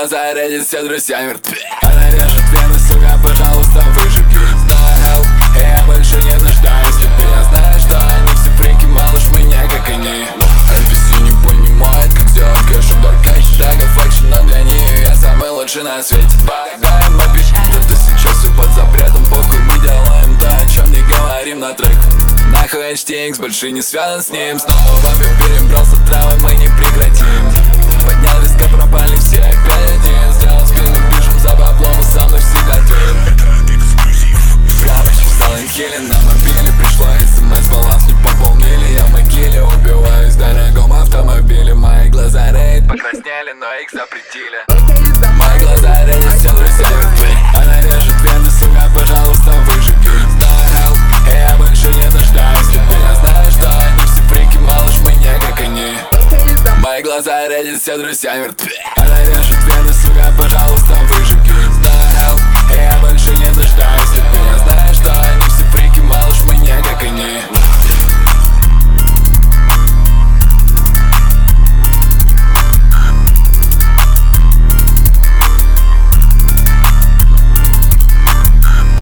глаза рядят, все друзья мертвы. Она режет вены, сука, пожалуйста, выжиги. Знаю, я больше не нуждаюсь в тебе. Я знаю, что они все фрики, малыш, меня как они. NPC не понимает, как сделать кэш. Удар хэштегов, экшен, но для нее я самый лучший на свете. Полагаем, мы пишем, где-то сейчас все под запретом. Похуй, мы делаем то, о чем не говорим на трек. Нахуй HTX, больше не связан с ним. Снова вампир перебрался травы, мы не прекратим. Поднял риска, пропали все, опять один. Сделал спину, пишем за бабло, мы со мной всегда тем. Прямо стал инхилин на мобиле. Пришло смс, баланс не пополнили. Я в могиле убиваюсь в дорогом автомобиле. Мои глаза рейд покраснели, но их запретили. Мои глаза рейд, все друзья мертвы. Она режет вены, сука, пожалуйста, выжиги. Знаю, я больше не нуждаюсь в тебе. Я знаю, что они все фрики, малыш, мы не как они. Мои глаза рядят, все друзья мертвы. Она режет вены, сука, пожалуйста.